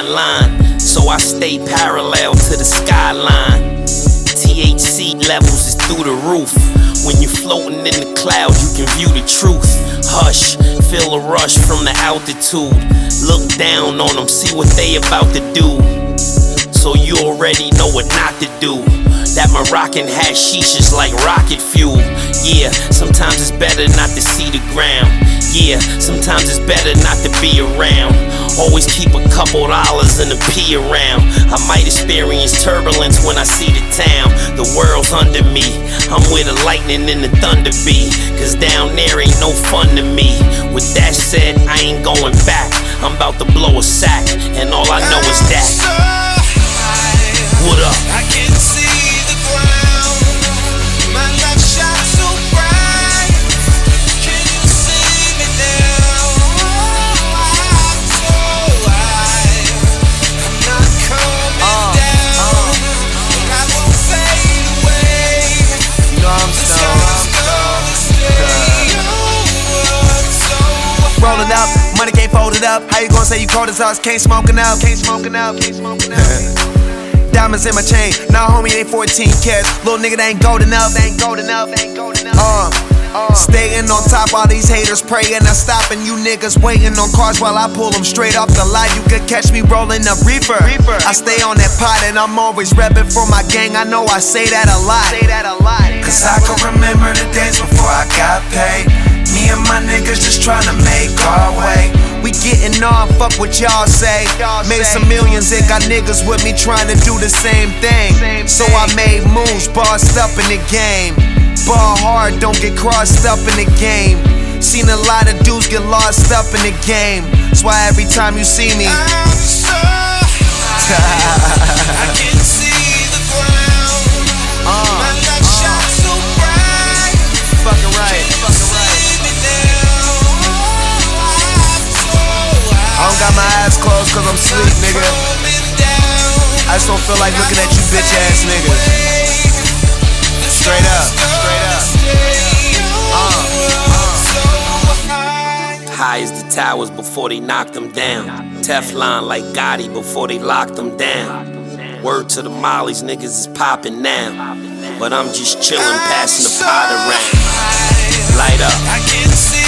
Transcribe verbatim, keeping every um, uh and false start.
fine line, so I stay parallel to the skyline. T H C levels is through the roof. When you floating in the clouds, you can view the truth. Hush, feel a rush from the altitude. Look down on them, see what they about to do. So you already know what not to do. That Moroccan hashish is like rocket fuel. Yeah, sometimes it's better not to see the ground. Yeah, sometimes it's better not to be around. Always keep a couple dollars in the P around. I might experience turbulence when I see the town. The world's under me, I'm where the lightning and the thunder be. Cause down there ain't no fun to me. With that said, I ain't going back. I'm about to blow a sack, and all I know is that. What up? I can see the ground. My left shot so bright. Can you see me now? I'm so high. I'm not coming uh, down. Uh, I won't fade away. You know I'm stoned. Rolling up, money can't fold it up. How you gonna say you cold as us? Can't smoking up. Can't smoking up. Can't smoking up. Diamonds in my chain, nah homie, they fourteen carats. Little nigga, they ain't gold enough, they ain't gold enough, they ain't gold enough. Uh, uh, Staying on top, all these haters praying. I'm stopping you niggas waiting on cars while I pull them straight off the lot. You could catch me rolling up reefer. reefer. I stay on that pot and I'm always repping for my gang. I know I say that a lot. Say that a lot. Cause I can remember the days before I got paid. Me and my niggas just tryna make our way. We getting on, fuck what y'all say. Made some millions and got niggas with me trying to do the same thing. So I made moves, bossed up in the game. Ball hard, don't get crossed up in the game. Seen a lot of dudes get lost up in the game. That's why every time you see me, I'm so high. I can see the ground. uh, My left uh, shot so bright. Fucking right, fucking right. I don't got my eyes closed cause I'm sleep, nigga. I just don't feel like looking at you bitch ass niggas. Straight up, straight up. Uh, uh. High as the towers before they knocked them down. Teflon like Gotti before they locked them down. Word to the mollies, niggas is popping now. But I'm just chillin', passing the pot around. Light up.